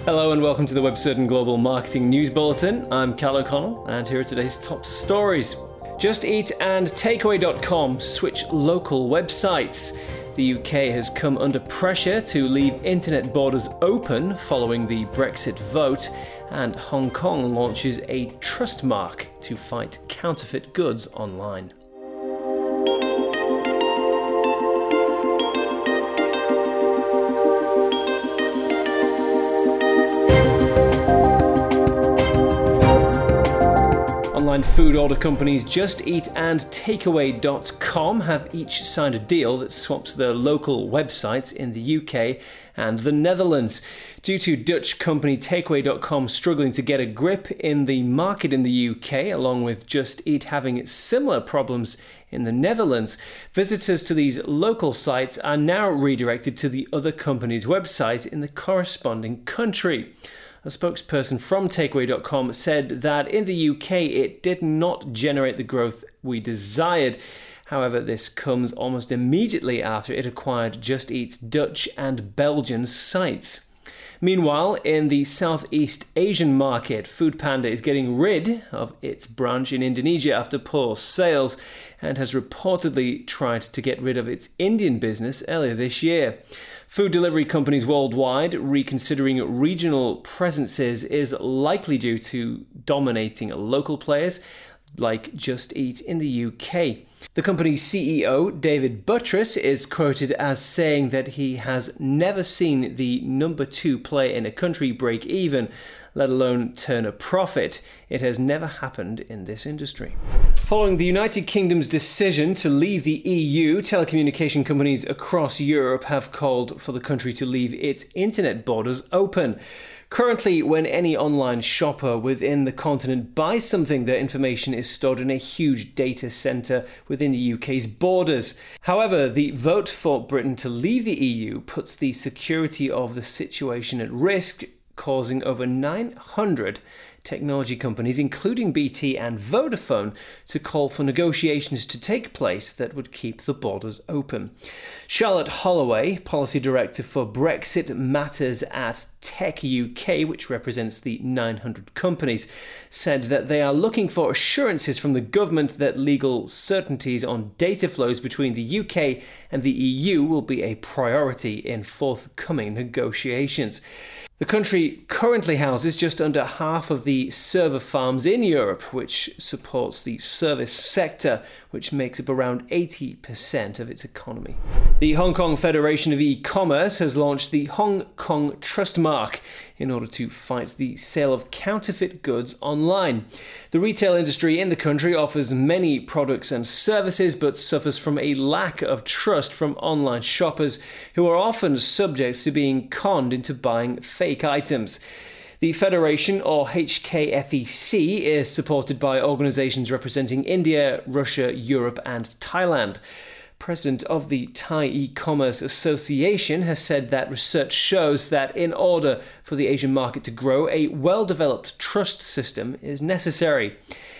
Hello and welcome to the WebCertain Global Marketing News Bulletin. I'm Cal O'Connell and here are today's top stories. Just Eat and Takeaway.com switch local websites. The UK has come under pressure to leave internet borders open following the Brexit vote, and Hong Kong launches a trust mark to fight counterfeit goods online. Online food order companies Just Eat and Takeaway.com have each signed a deal that swaps their local websites in the UK and the Netherlands. Due to Dutch company Takeaway.com struggling to get a grip in the market in the UK, along with Just Eat having similar problems in the Netherlands, visitors to these local sites are now redirected to the other company's website in the corresponding country. A spokesperson from Takeaway.com said that in the UK it did not generate the growth we desired. However, this comes almost immediately after it acquired Just Eat's Dutch and Belgian sites. Meanwhile, in the Southeast Asian market, Foodpanda is getting rid of its branch in Indonesia after poor sales and has reportedly tried to get rid of its Indian business earlier this year. Food delivery companies worldwide reconsidering regional presences is likely due to dominating local players like Just Eat in the UK. The company's CEO, David Buttress, is quoted as saying that he has never seen the number 2 player in a country break even, let alone turn a profit. It has never happened in this industry. Following the United Kingdom's decision to leave the EU, telecommunication companies across Europe have called for the country to leave its internet borders open. Currently, when any online shopper within the continent buys something, their information is stored in a huge data centre within the UK's borders. However, the vote for Britain to leave the EU puts the security of the situation at risk, causing over 900 technology companies, including BT and Vodafone, to call for negotiations to take place that would keep the borders open. Charlotte Holloway, Policy Director for Brexit Matters at Tech UK, which represents the 900 companies, said that they are looking for assurances from the government that legal certainties on data flows between the UK and the EU will be a priority in forthcoming negotiations. The country currently houses just under half of the server farms in Europe, which supports the service sector, which makes up around 80% of its economy. The Hong Kong Federation of E-commerce has launched the Hong Kong Trust Mark in order to fight the sale of counterfeit goods online. The retail industry in the country offers many products and services, but suffers from a lack of trust from online shoppers who are often subject to being conned into buying fake items. The Federation, or HKFEC, is supported by organisations representing India, Russia, Europe and Thailand. President of the Thai E-commerce Association has said that research shows that in order for the Asian market to grow, a well-developed trust system is necessary.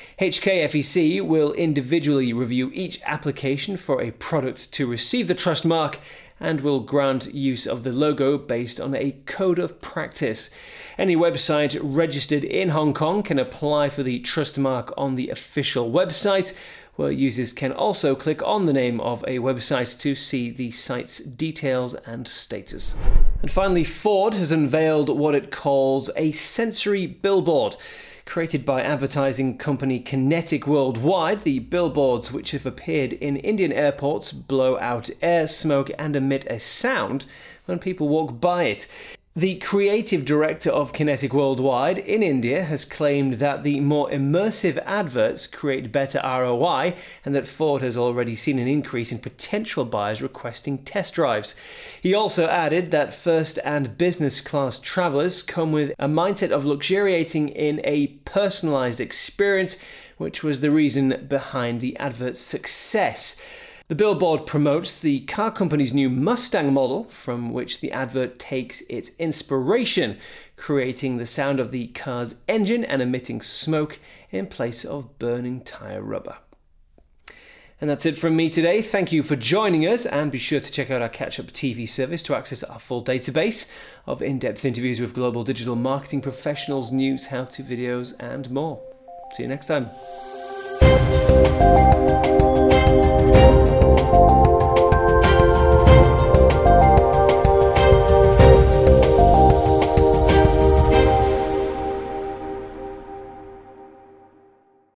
HKFEC will individually review each application for a product to receive the trust mark and will grant use of the logo based on a code of practice. Any website registered in Hong Kong can apply for the trust mark on the official website, where users can also click on the name of a website to see the site's details and status. And finally, Ford has unveiled what it calls a sensory billboard. Created by advertising company Kinetic Worldwide, the billboards, which have appeared in Indian airports, blow out air, smoke and emit a sound when people walk by it. The creative director of Kinetic Worldwide in India has claimed that the more immersive adverts create better ROI and that Ford has already seen an increase in potential buyers requesting test drives. He also added that first and business class travellers come with a mindset of luxuriating in a personalised experience, which was the reason behind the advert's success. The billboard promotes the car company's new Mustang model, from which the advert takes its inspiration, creating the sound of the car's engine and emitting smoke in place of burning tyre rubber. And that's it from me today. Thank you for joining us, and be sure to check out our Catch-Up TV service to access our full database of in-depth interviews with global digital marketing professionals, news, how-to videos, and more. See you next time.